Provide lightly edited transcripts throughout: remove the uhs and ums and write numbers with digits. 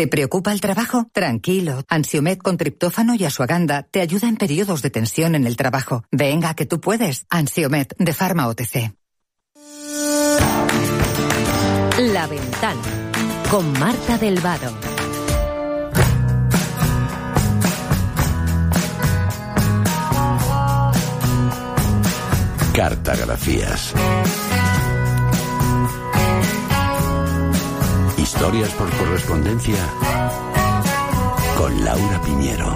¿Te preocupa el trabajo? Tranquilo. Ansiomed con triptófano y asuaganda te ayuda en periodos de tensión en el trabajo. Venga, que tú puedes. Ansiomed, de Pharma OTC. La Ventana, con Marta del Vado. Cartagrafías. Historias por correspondencia con Laura Piñero.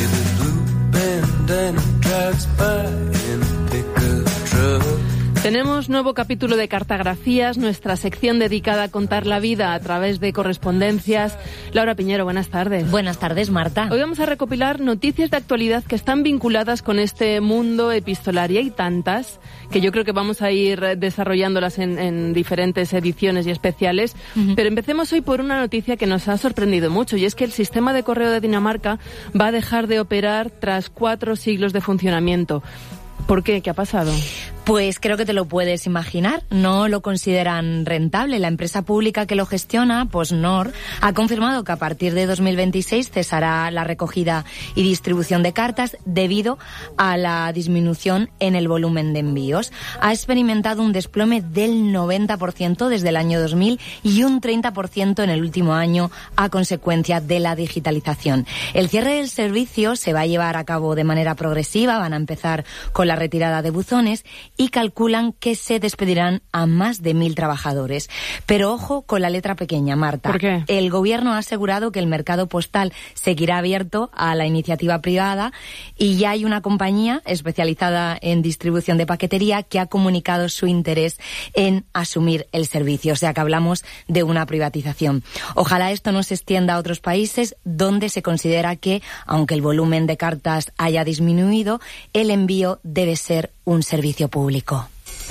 Tenemos nuevo capítulo de Cartagrafías, nuestra sección dedicada a contar la vida a través de correspondencias. Laura Piñero, buenas tardes. Buenas tardes, Marta. Hoy vamos a recopilar noticias de actualidad que están vinculadas con este mundo epistolar. Y hay tantas que yo creo que vamos a ir desarrollándolas en diferentes ediciones y especiales. Pero empecemos hoy por una noticia que nos ha sorprendido mucho, y es que el sistema de correo de Dinamarca va a dejar de operar tras 4 siglos de funcionamiento. ¿Por qué? ¿Qué ha pasado? Pues creo que te lo puedes imaginar. No lo consideran rentable. La empresa pública que lo gestiona, PostNord, ha confirmado que a partir de 2026 cesará la recogida y distribución de cartas debido a la disminución en el volumen de envíos. Ha experimentado un desplome del 90% desde el año 2000 y un 30% en el último año a consecuencia de la digitalización. El cierre del servicio se va a llevar a cabo de manera progresiva. Van a empezar con la retirada de buzones y calculan que se despedirán a más de 1.000 trabajadores. Pero ojo con la letra pequeña, Marta. ¿Por qué? El gobierno ha asegurado que el mercado postal seguirá abierto a la iniciativa privada y ya hay una compañía especializada en distribución de paquetería que ha comunicado su interés en asumir el servicio. O sea que hablamos de una privatización. Ojalá esto no se extienda a otros países donde se considera que, aunque el volumen de cartas haya disminuido, el envío debe ser un servicio público.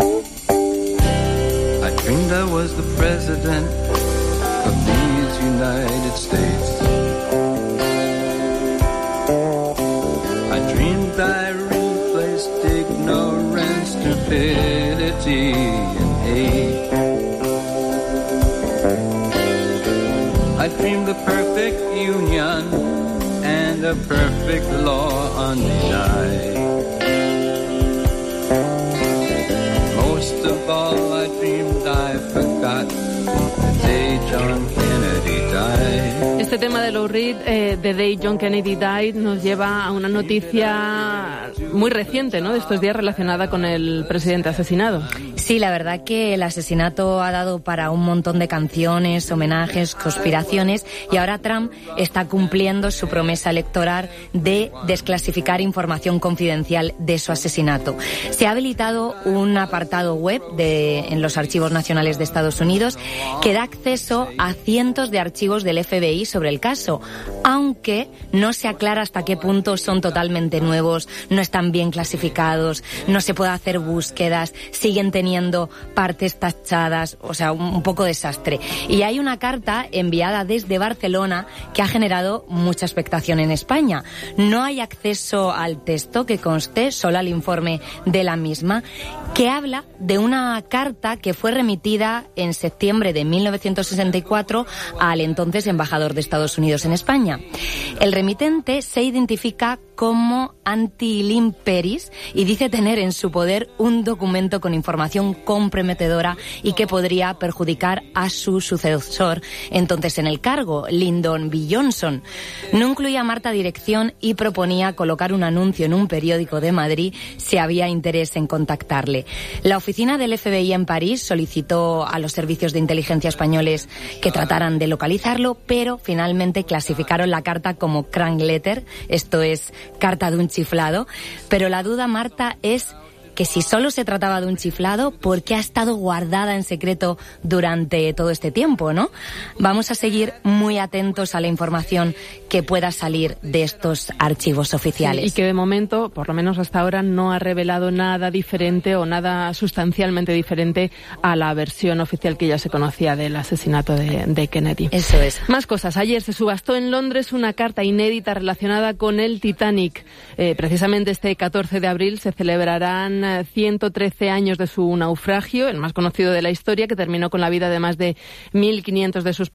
I dreamed I was the president of these United States. I dreamed I replaced ignorance, stupidity, and hate. I dreamed the perfect union and a perfect law undenied. Most of all, I dreamed I forgot the day John Kennedy died. Este tema de Lou Reed, The Day John Kennedy Died, nos lleva a una noticia muy reciente, ¿no?, de estos días relacionada con el presidente asesinado. Sí, la verdad que el asesinato ha dado para un montón de canciones, homenajes, conspiraciones, y ahora Trump está cumpliendo su promesa electoral de desclasificar información confidencial de su asesinato. Se ha habilitado un apartado web en los archivos nacionales de Estados Unidos que da acceso a cientos de archivos del FBI sobre el caso, aunque no se aclara hasta qué punto son totalmente nuevos, no están bien clasificados, no se puede hacer búsquedas, siguen teniendo partes tachadas, o sea, un poco desastre. Y hay una carta enviada desde Barcelona que ha generado mucha expectación en España. No hay acceso al texto que conste, solo al informe de la misma, que habla de una carta que fue remitida en septiembre de 1964 al entonces embajador de Estados Unidos en España. El remitente se identifica como Anti-Lim Peris y dice tener en su poder un documento con información comprometedora y que podría perjudicar a su sucesor entonces en el cargo, Lyndon B. Johnson. No incluía Marta dirección y proponía colocar un anuncio en un periódico de Madrid si había interés en contactarle. La oficina del FBI en París solicitó a los servicios de inteligencia españoles que trataran de localizarlo, pero finalmente clasificaron la carta como crank letter, esto es carta de un chiflado. Pero la duda, Marta, es que si solo se trataba de un chiflado, ¿por qué ha estado guardada en secreto durante todo este tiempo, no? Vamos a seguir muy atentos a la información que pueda salir de estos archivos oficiales. Sí, y que de momento, por lo menos hasta ahora, no ha revelado nada diferente o nada sustancialmente diferente a la versión oficial que ya se conocía del asesinato de Kennedy. Eso es. Más cosas. Ayer se subastó en Londres una carta inédita relacionada con el Titanic. Precisamente este 14 de abril se celebrarán 113 años de su naufragio, el más conocido de la historia, que terminó con la vida de más de 1.500 de sus